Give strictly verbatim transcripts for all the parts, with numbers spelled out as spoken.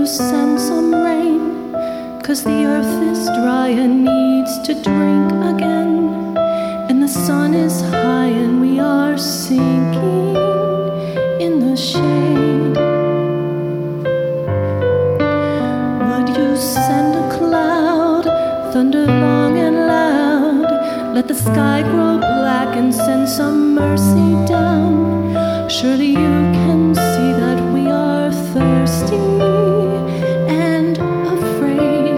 send some rain? 'Cause the earth is dry and needs to drink again, and the sun is high and we are sinking in the shade. Would you send a cloud, thunder long and loud, let the sky grow black and send some mercy down? Surely you can see that we are thirsty and afraid.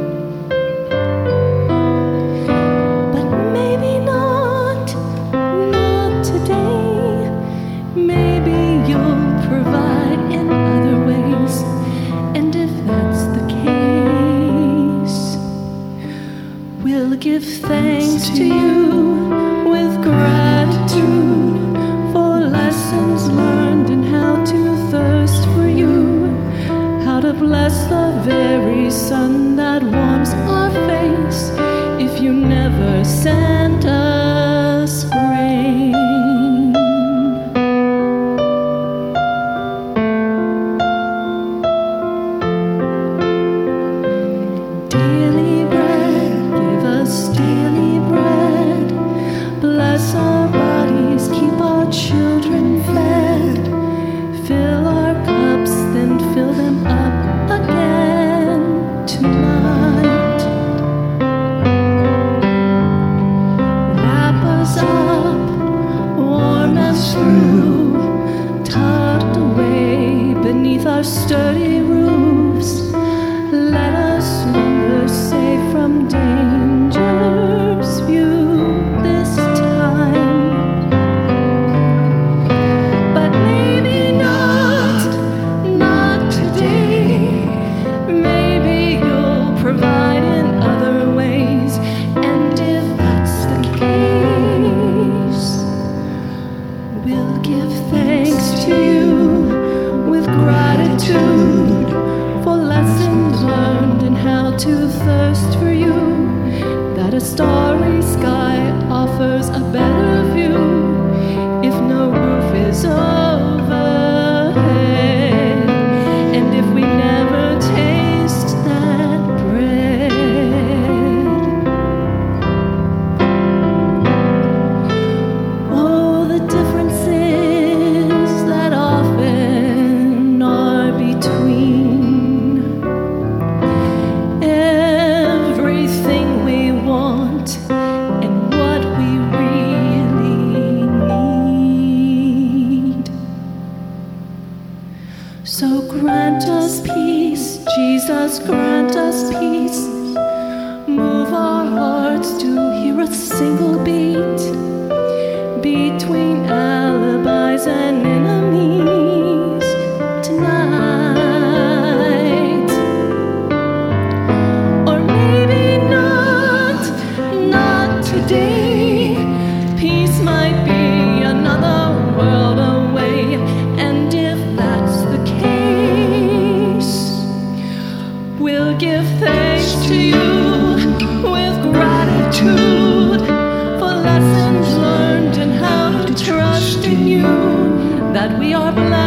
But maybe not, not today. Maybe you'll provide in other ways. And if that's the case, we'll give thanks to you with gratitude for lessons learned and how to thirst for you, how to bless the very sun that warms our face if you never sent us rain. Daily bread, give us daily bread. Bless our bodies, keep our children fed. Fill our cups, then fill them up again tonight. Wrap us up, warm us through, tucked away beneath our sturdy roofs. Let us slumber safe from danger's view this time. But maybe not, not today. Maybe you'll provide in other ways. And if that's the case, we'll give thanks to you with gratitude for lessons learned and how to thirst for you, that a starry sky offers a better view if no roof is overhead, and if we never taste that bread. Oh, the differences that often are between everything we want and what we really need. So grant us peace, Jesus, grant us peace. Move our hearts to hear a single beat between alibis and enemies tonight. Or maybe not, not today. Peace might be another world away. And if that's the case, we'll give thanks to you with gratitude for lessons learned and how to trust in you, that we are blessed